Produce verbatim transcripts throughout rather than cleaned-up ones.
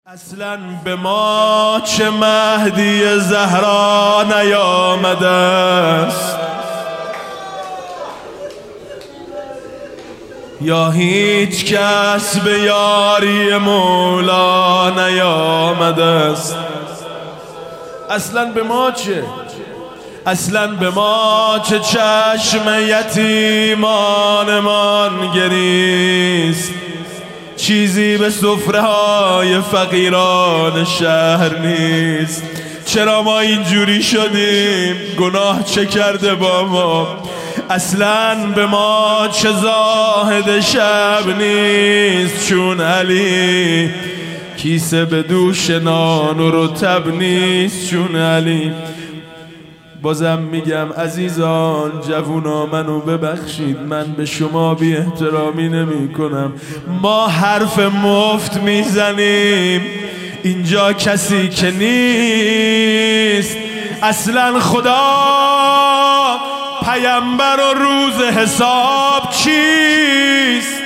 اصلا به ما چه مهدی زهرا نیامده است، یا هیچ کس به یاری مولا نیامده است. اصلا به ما چه؟ اصلا به ما چه چشم یتیمانمان گریست، چیزی به سفره های فقیران شهر نیست. چرا ما اینجوری شدیم؟ گناه چه کرده با ما؟ اصلا به ما چه زاهد شب نیست، چون علی کیسه به دوش نان و رطب نیست، چون علی. بازم میگم عزیزان جوونا منو ببخشید، من به شما بی احترامی نمی کنم. ما حرف مفت میزنیم، اینجا کسی که نیست. اصلا خدا پیامبر و روز حساب چیست؟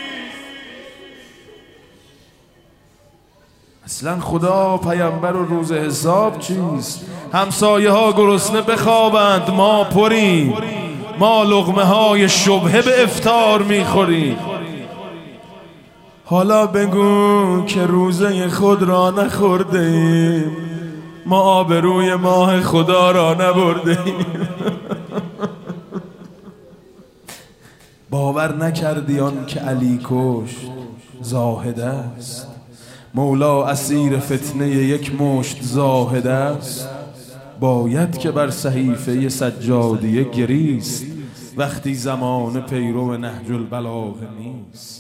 اصلا خدا پیامبر و روز حساب چیست؟ همسایه ها گرسنه بخوابند، ما پریم، ما لقمه های شبهه به افطار میخوریم. حالا بگو که روزه خود را نخورده ایم، ما آبروی ماه خدا را نبرده ایم. باور نکردی آن که علی کشت زاهد است، مولا اسیر فتنه یک مشت زاهد است. باید که بر صحیفه سجادیه گریست، وقتی زمان پیرو نهج البلاغه نیست.